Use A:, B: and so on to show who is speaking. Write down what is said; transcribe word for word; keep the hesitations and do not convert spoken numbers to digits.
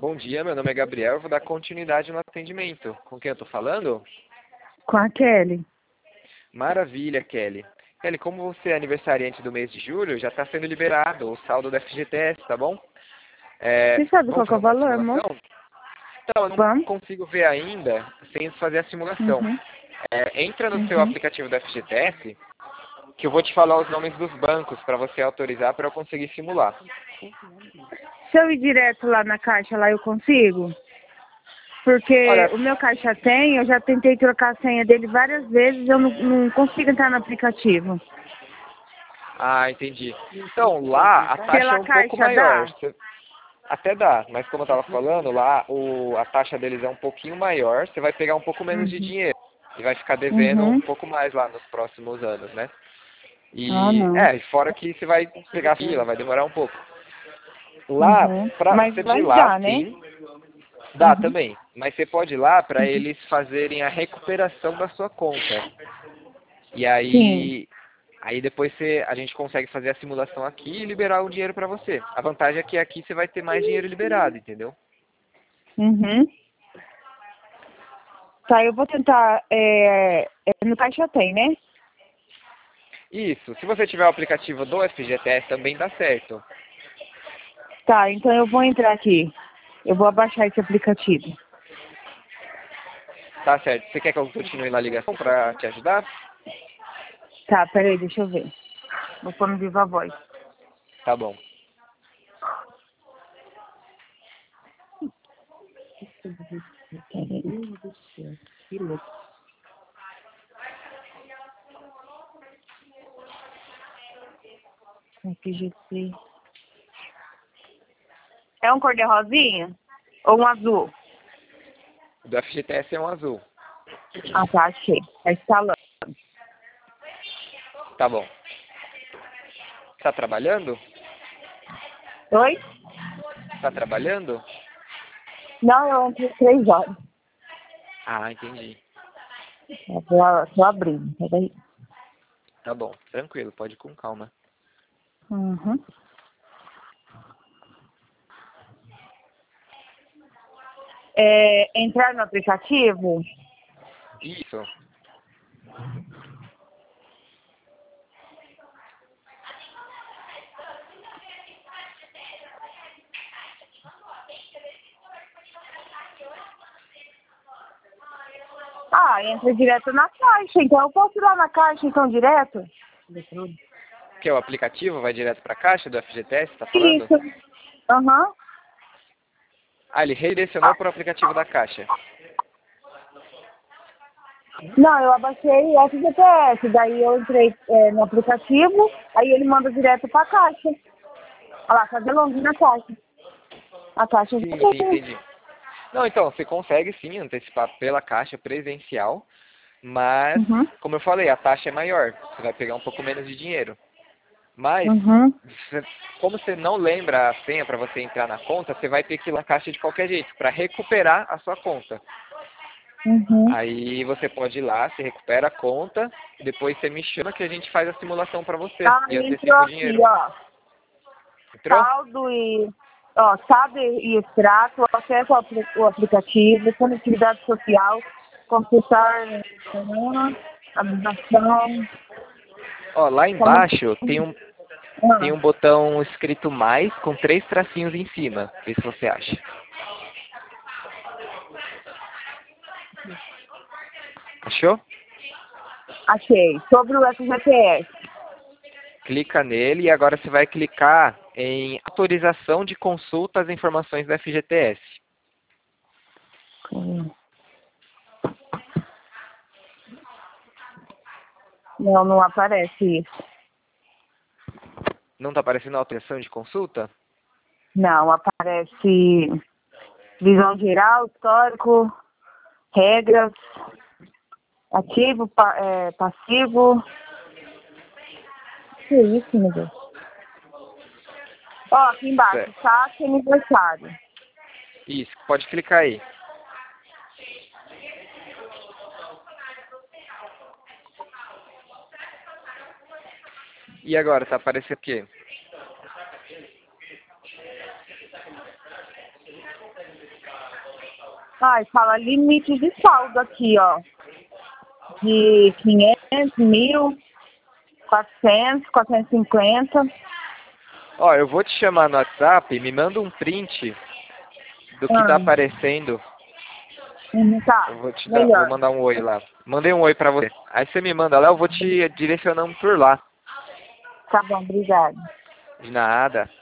A: Bom dia, meu nome é Gabriel, eu vou dar continuidade no atendimento. Com quem eu tô falando?
B: Com a Kelly.
A: Maravilha, Kelly. Kelly, como você é aniversariante do mês de julho, já está sendo liberado o saldo do F G T S, tá bom? É,
B: Você sabe qual
A: vamos
B: que é
A: fazer
B: o
A: uma
B: valor, amor?
A: simulação? Então, eu não
B: Vamos?
A: consigo ver ainda sem fazer a simulação.
B: Uhum.
A: É, entra no seu
B: Uhum.
A: aplicativo do F G T S, que eu vou te falar os nomes dos bancos para você autorizar para eu conseguir simular.
B: Se eu ir direto lá na caixa, lá eu consigo? Porque
A: Olha,
B: o meu caixa tem, eu já tentei trocar a senha dele várias vezes, eu não, não consigo entrar no aplicativo.
A: ah, entendi. Então, lá a taxa é
B: Pela
A: um pouco
B: caixa
A: maior.
B: dá?
A: Você- Até dá, mas como eu estava falando, lá o, a taxa deles é um pouquinho maior, você vai pegar um pouco menos de
B: Uhum.
A: dinheiro. E vai ficar devendo um
B: Uhum.
A: pouco mais lá nos próximos anos, né?
B: Ah,
A: E,
B: não.
A: é, e fora que você vai pegar fila, vai demorar um pouco. Lá,
B: Uhum.
A: pra,
B: Mas
A: você pode ir
B: vai
A: lá,
B: dar, né?
A: sim, dá
B: Uhum.
A: também. Mas você pode ir lá para
B: Uhum.
A: eles fazerem a recuperação da sua conta. E
B: Sim.
A: aí, aí depois você, a gente consegue fazer a simulação aqui e liberar o dinheiro para você. A vantagem é que aqui você vai ter mais dinheiro liberado, entendeu?
B: Uhum. Tá, eu vou tentar. É, é, no caixa tem, né?
A: Isso. Se você tiver o aplicativo do F G T S também dá certo.
B: Tá, então eu vou entrar aqui. Eu vou abaixar esse aplicativo.
A: Tá certo. Você quer que eu continue na ligação para te ajudar?
B: Tá, peraí, deixa eu ver. Vou pôr no Viva Voz.
A: Tá bom.
B: Peraí. Que louco. F G C. É um cor de rosinha? Ou um azul?
A: O do F G T S é um azul.
B: Ah, tá, achei. Tá instalando.
A: Tá bom. Tá trabalhando?
B: Oi?
A: Tá trabalhando?
B: Não, eu entrei três horas.
A: Ah, entendi.
B: Eu vou, tô abrindo, peraí.
A: Tá bom. Tranquilo, pode ir com calma.
B: Uhum. É, entrar no aplicativo?
A: Isso.
B: Ah, entra direto na caixa. Então eu posso ir lá na caixa, então, direto?
A: Que é o aplicativo, vai direto para a caixa do F G T S, tá falando?
B: Isso. Aham.
A: Ah, ele redirecionou para o aplicativo da caixa.
B: Não, eu abaixei o F G T S, daí eu entrei é, no aplicativo, aí ele manda direto pra caixa. Olha lá, fazer login na caixa. A caixa já
A: Sim, sim,
B: tem.
A: entendi. Não, então, você consegue sim antecipar pela caixa presencial, mas,
B: Uhum.
A: como eu falei, a taxa é maior. Você vai pegar um pouco menos de dinheiro. Mas,
B: Uhum.
A: você- como você não lembra a senha para você entrar na conta, você vai ter que ir na caixa de qualquer jeito, para recuperar a sua conta.
B: Uhum.
A: Aí você pode ir lá, você recupera a conta, depois você me chama que a gente faz a simulação para você
B: Ah,
A: e
B: entrou
A: antecipa o
B: aqui,
A: dinheiro.
B: ó.
A: Entrou?
B: Saldo e. Ó, saldo e extrato, acesso ao apli- ao aplicativo, conectividade social, completar, habilitação,
A: Ó, lá
B: como.
A: embaixo tem um, tem
B: Ah,
A: um botão escrito mais com três tracinhos em cima. Vê se você acha. Achou?
B: achei. Sobre o F G T S.
A: Clica nele e agora você vai clicar em autorização de consulta às informações do F G T S.
B: Hum. Não, não aparece isso.
A: Não está aparecendo a autorização de consulta?
B: Não, aparece visão geral, histórico, regras, ativo, pa- é, passivo. Que isso, meu Deus? Ó, aqui embaixo,
A: Certo.
B: saque e aniversário.
A: Isso, pode clicar aí. E agora, está aparecendo o quê?
B: Ai, fala limite de saldo aqui, ó. De quinhentos, mil, quatrocentos, quatrocentos e cinquenta.
A: Ó, eu vou te chamar no WhatsApp, me manda um print do que tá
B: Ah,
A: aparecendo.
B: uhum, tá,
A: Eu vou te dar, vou
B: melhor.
A: mandar um oi lá. Mandei um oi pra você. Aí você me manda lá, eu vou te direcionando por lá.
B: Tá bom, obrigada.
A: De nada.